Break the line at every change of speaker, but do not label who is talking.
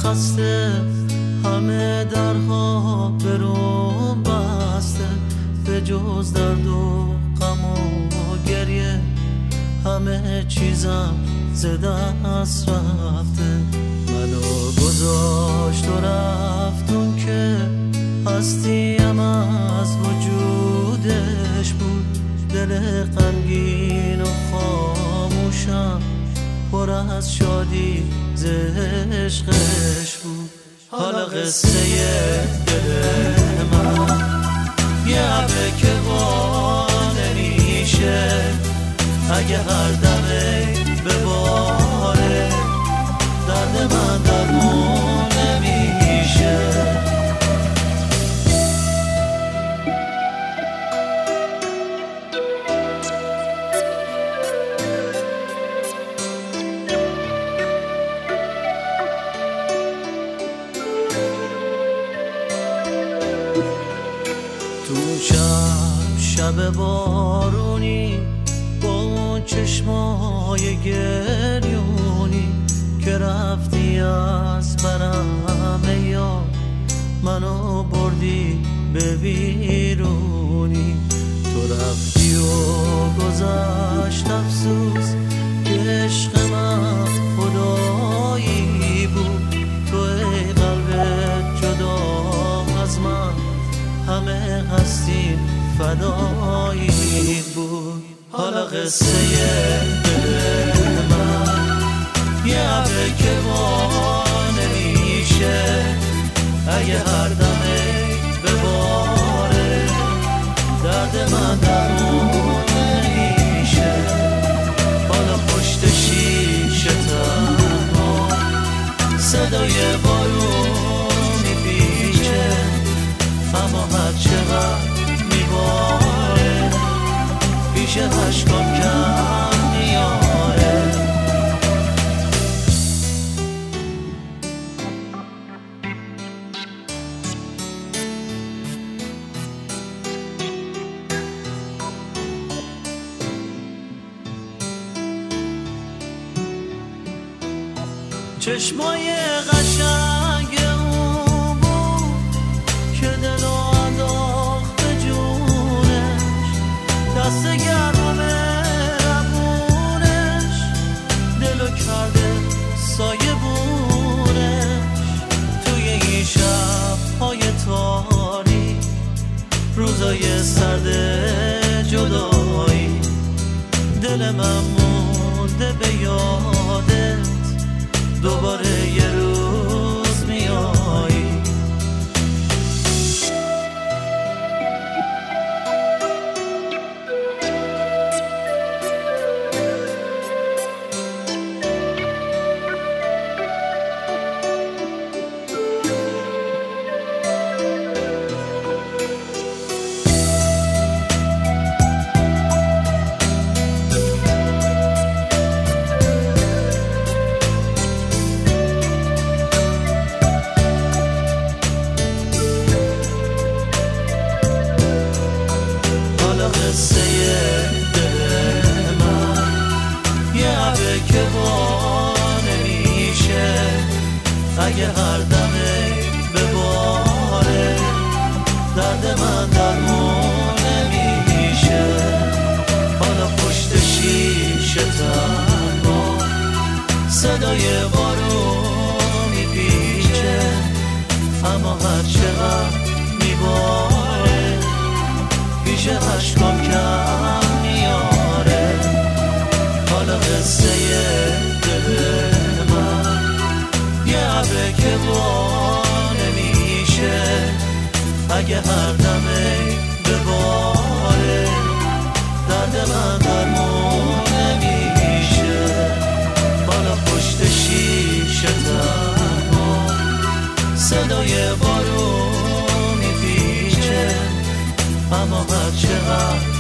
خسته، همه درها برون بسته، به جز درد و غم و گریه همه چیزم ز دست رفته. منو گذاشت و رفتون که هستیم از وجودش بود، دل غمگین و خاموشم پر از شادی ز عشقش بود. حالا قصه دل من یه عبه که وا نمیشه، اگه هر دمه بباره درد من درمون نمیشه. تو شب بارونی با اون چشمای گریونی که رفتی از برم یا منو بردی به بیرونی. تو رفتی و گذشت افسوس که عشق من خدایی بود. تو ای قلبت جدا از من همه هستیم فدایی بود. حالا قصه دل من یه عبه که وا نمیشه، اگه هر دمه بباره درد من درمون نمیشه. حالا پشت شیشه تنها صدای بارون میپیچه، اما هر چقدر میباره پیش عشقام کم میاره. چشمای قشنگ اون بود که دلو انداخت به جونش، دست گرم مهربونش دلو کرده سایه بونش. توی این شب‌های تاریک، روزای سرد جدایی، دل من مونده به یادت دوباره یه روز میایی. قصه دل من یه عبه که وا نمیشه، اگه هر دمه بباره درد من درمون نمیشه. حالا پشت شیشه تنها صدای بارون میپیچه، اما هر چقدر میباره پیش عشقام کم میاره. حالا قصه دل من یه عبه که وا نمیشه، اگه هر دمه بباره درد من درمون نمیشه. حالا پشت شیشه تنها صدای بارون میپیچه، اما هر چقدر